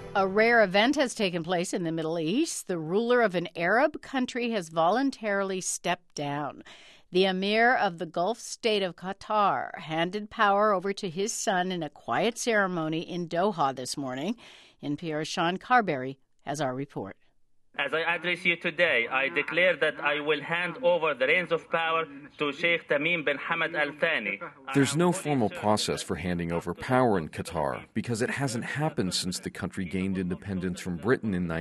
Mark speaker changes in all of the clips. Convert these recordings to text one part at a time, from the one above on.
Speaker 1: A rare event has taken place in the Middle East. The ruler of an Arab country has voluntarily stepped down. The emir of the Gulf state of Qatar handed power over to his son in a quiet ceremony in Doha this morning. NPR's Sean Carberry has our report.
Speaker 2: As I address you today, I declare that I will hand over the reins of power to Sheikh Tamim bin Hamad Al Thani.
Speaker 3: There's no formal process for handing over power in Qatar because it hasn't happened since the country gained independence from Britain in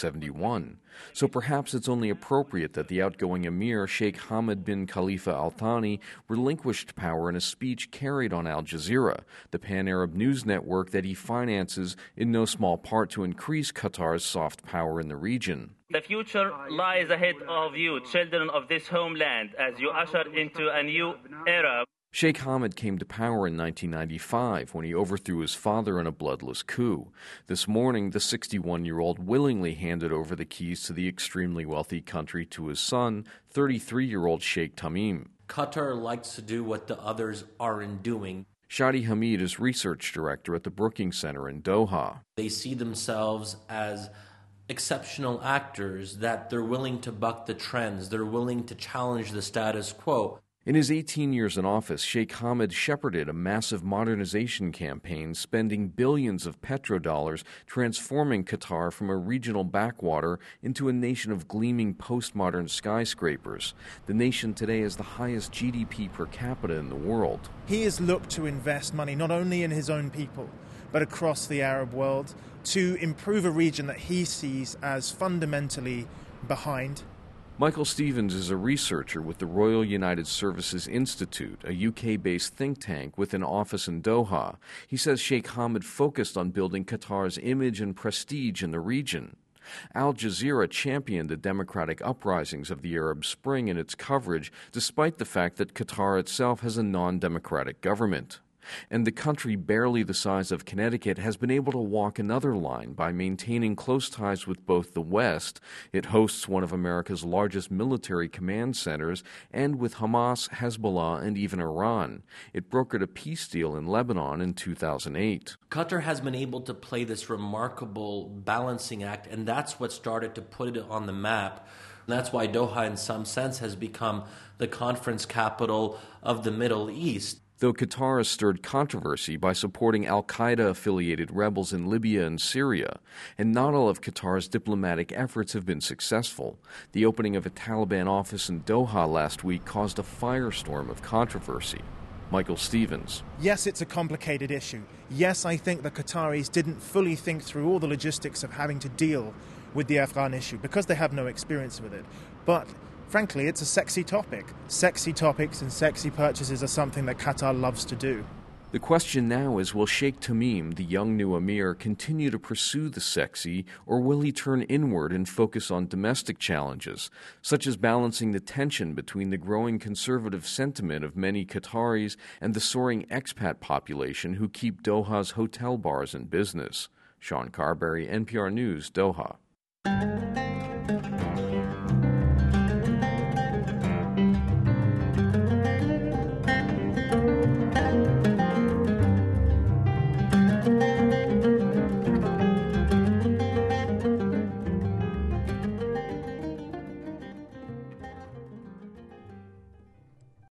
Speaker 3: 1971. So perhaps it's only appropriate that the outgoing emir, Sheikh Hamad bin Khalifa Al Thani, relinquished power in a speech carried on Al Jazeera, the pan-Arab news network that he finances in no small part to increase Qatar's soft power in the region.
Speaker 2: The future lies ahead of you, children of this homeland, as you usher into a new era.
Speaker 3: Sheikh Hamad came to power in 1995 when he overthrew his father in a bloodless coup. This morning, the 61-year-old willingly handed over the keys to the extremely wealthy country to his son, 33-year-old Sheikh Tamim.
Speaker 4: Qatar likes to do what the others aren't doing.
Speaker 3: Shadi Hamid is research director at the Brookings Center in Doha.
Speaker 4: They see themselves as exceptional actors, that they're willing to buck the trends, they're willing to challenge the status quo.
Speaker 3: In his 18 years in office, Sheikh Hamad shepherded a massive modernization campaign, spending billions of petrodollars, transforming Qatar from a regional backwater into a nation of gleaming postmodern skyscrapers. The nation today has the highest GDP per capita in the world.
Speaker 5: He has looked to invest money not only in his own people, but across the Arab world to improve a region that he sees as fundamentally behind.
Speaker 3: Michael Stevens is a researcher with the Royal United Services Institute, a UK-based think tank with an office in Doha. He says Sheikh Hamad focused on building Qatar's image and prestige in the region. Al Jazeera championed the democratic uprisings of the Arab Spring in its coverage, despite the fact that Qatar itself has a non-democratic government. And the country, barely the size of Connecticut, has been able to walk another line by maintaining close ties with both the West. It hosts one of America's largest military command centers, and with Hamas, Hezbollah, and even Iran. It brokered a peace deal in Lebanon in 2008.
Speaker 4: Qatar has been able to play this remarkable balancing act, and that's what started to put it on the map. And that's why Doha, in some sense, has become the conference capital of the Middle East.
Speaker 3: Though Qatar has stirred controversy by supporting al-Qaeda-affiliated rebels in Libya and Syria, and not all of Qatar's diplomatic efforts have been successful. The opening of a Taliban office in Doha last week caused a firestorm of controversy. Michael Stevens.
Speaker 5: Yes, it's a complicated issue. Yes, I think the Qataris didn't fully think through all the logistics of having to deal with the Afghan issue because they have no experience with it. But frankly, it's a sexy topic. Sexy topics and sexy purchases are something that Qatar loves to do.
Speaker 3: The question now is, will Sheikh Tamim, the young new emir, continue to pursue the sexy, or will he turn inward and focus on domestic challenges, such as balancing the tension between the growing conservative sentiment of many Qataris and the soaring expat population who keep Doha's hotel bars in business? Sean Carberry, NPR News, Doha.